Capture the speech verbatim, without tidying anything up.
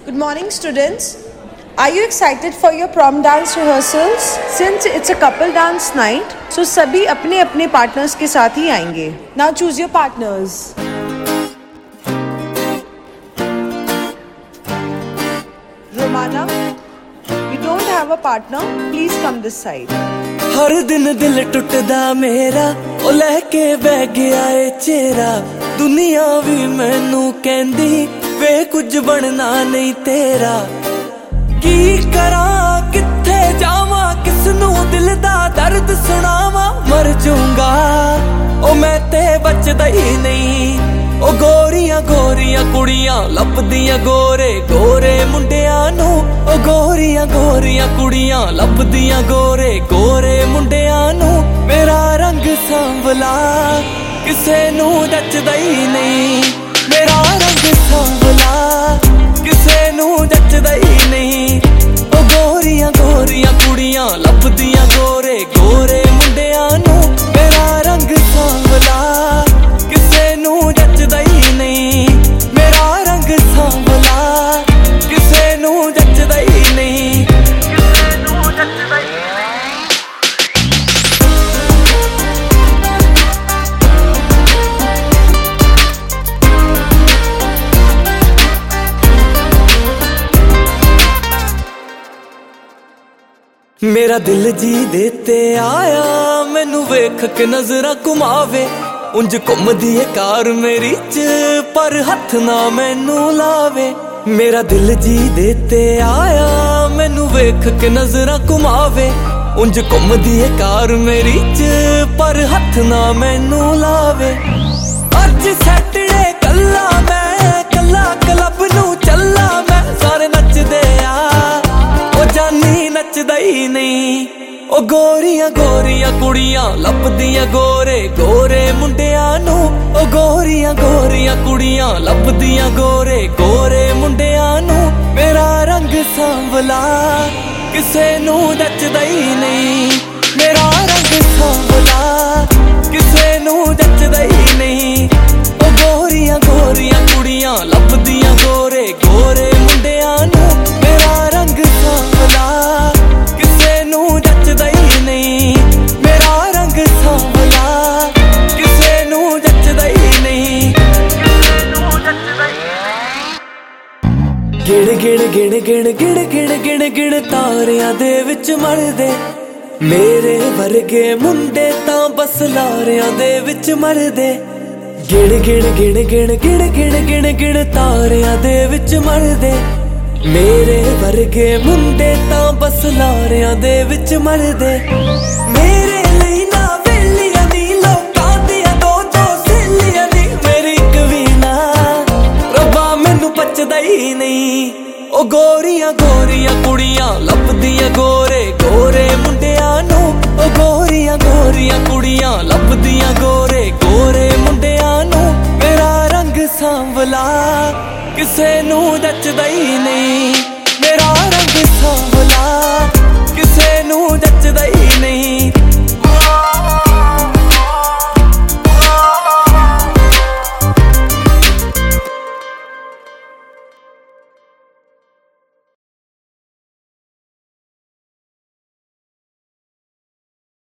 Good morning, students. Are you excited for your prom dance rehearsals? Since it's a couple dance night, so सभी अपने अपने partners के साथ ही आएंगे. Now choose your partners. Romana, you don't have a partner. Please come this side. हर दिन दिल टुटदा मेरा ओ लैके बह गया ए चेहरा दुनिया भी मैनू कहंदी वे कुछ बनना नहीं तेरा की करा किथे जावा किसनू दिल दा दर्द सुनावा मर जाऊंगा ओ मैं ते बचदा ही नहीं ओ गोरियां गोरियां कुड़ियां लभदियां गोरे गोरे मुंडियां नू ओ गोरियां गोरियां कुड़ियां लभदियां गोरे गोरे मुंडियां नू मेरा रंग सांवला किसे नू जचदा ही नहीं मेरा रंग सांवला किसे नू जचदा ही नहीं ओ गोरियां गोरियां कुड़ियां लभदियां गोरे गोरे मुंडियां नू मेरा रंग सांवला किसे नू जचदा ही नहीं मेरा रंग सांवला किसे नू जचदा ही नहीं किसे नू जचदा ही मेरा दिल जी देते आया मैनू वेख के नजरा घुमावे उंज घुमदी है कार मेरी च पर हथ ना मैनू लावे मेरा दिल जी देते आया मैनू वेख के नजरा घुमावे उंज घुमदी है कार मेरी च पर हथ ना मैनू लावे अज सैटरडे कल्ला मैं कल्ला क्लब नू चला मैं सारे नचदे आ ओ जानी नचदा ही नहीं ओ गोरियां गोरियां कुड़ियां लभदियां गोरे गोरे मुंडियां नू ओ गोरियां गोरियां कुड़ियां लभदियां गोरे गोरे मुंडियां नू मेरा रंग सांवला किसे नू जचदा ही नहीं मेरा रंग सांवला किसे नू जचदा ही नहीं ओ गोरियां गोरियां कुड़ियां लभदियां गोरे गोरे मुंडियां नू मेरा रंग सांवला किसे नू जचदा ही नहीं मेरा रंग सांवला किसे नू जचदा ही नहीं किसे नू जचदा ही गिण गिण गिण गिण गिण गिण गिण गिण तारियां दे विच मरदे मेरे वर्गे मुंडे तां बस लारियां दे विच मरदे गिण गिण गिण गिण गिण गिण गिण गिण तारियां दे विच मरदे मेरे वर्गे मुंडे तां बस लारियां दे विच मरदे मेरे ਲਈ ना वेलियां दी लोकां दियां दो दो सहेलियां दी मेरी इक भी ना रब्बा मैनू पचदा ही नहीं ओ गोरियां गोरियां कुड़ियां लभदियां गोरे गोरे मुंडियां नू ओ गोरियां गोरियां कुड़ियां लभदियां गोरे गोरे मुंडियां नू मेरा रंग सांवला किसे नू जचदा ही नहीं।